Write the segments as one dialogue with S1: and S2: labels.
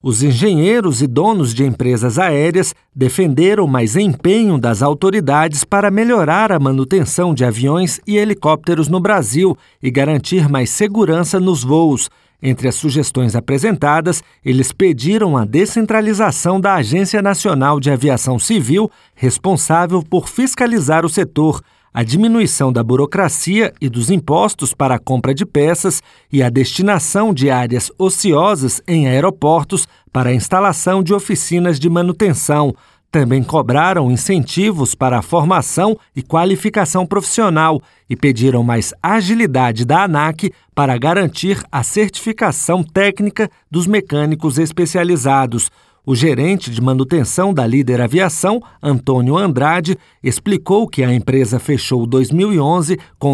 S1: Os engenheiros e donos de empresas aéreas defenderam mais empenho das autoridades para melhorar a manutenção de aviões e helicópteros no Brasil e garantir mais segurança nos voos. Entre as sugestões apresentadas, eles pediram a descentralização da Agência Nacional de Aviação Civil, responsável por fiscalizar o setor, a diminuição da burocracia e dos impostos para a compra de peças e a destinação de áreas ociosas em aeroportos para a instalação de oficinas de manutenção. Também cobraram incentivos para a formação e qualificação profissional e pediram mais agilidade da ANAC para garantir a certificação técnica dos mecânicos especializados. O gerente de manutenção da Líder Aviação, Antônio Andrade, explicou que a empresa fechou 2011 com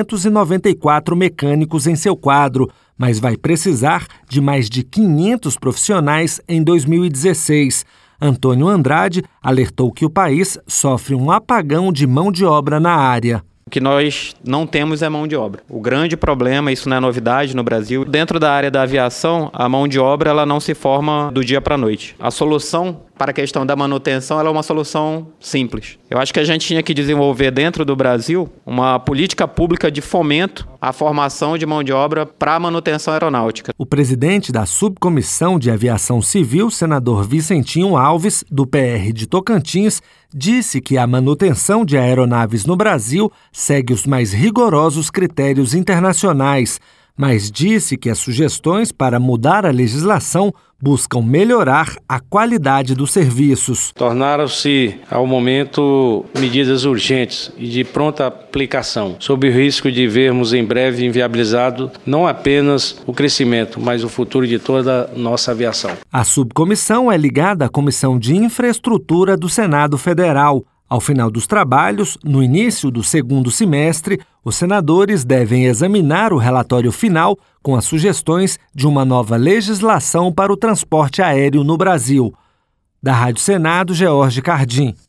S1: 294 mecânicos em seu quadro, mas vai precisar de mais de 500 profissionais em 2016. Antônio Andrade alertou que o país sofre um apagão de mão de obra na área.
S2: O que nós não temos é mão de obra. O grande problema, isso não é novidade no Brasil, dentro da área da aviação, a mão de obra ela não se forma do dia para a noite. A solução para a questão da manutenção ela é uma solução simples. Eu acho que a gente tinha que desenvolver dentro do Brasil uma política pública de fomento à formação de mão de obra para a manutenção aeronáutica.
S1: O presidente da Subcomissão de Aviação Civil, senador Vicentinho Alves, do PR de Tocantins, disse que a manutenção de aeronaves no Brasil segue os mais rigorosos critérios internacionais, mas disse que as sugestões para mudar a legislação buscam melhorar a qualidade dos serviços.
S3: Tornaram-se, ao momento, medidas urgentes e de pronta aplicação, sob o risco de vermos em breve inviabilizado não apenas o crescimento, mas o futuro de toda a nossa aviação.
S1: A subcomissão é ligada à Comissão de Infraestrutura do Senado Federal. Ao final dos trabalhos, no início do segundo semestre, os senadores devem examinar o relatório final com as sugestões de uma nova legislação para o transporte aéreo no Brasil. Da Rádio Senado, George Cardim.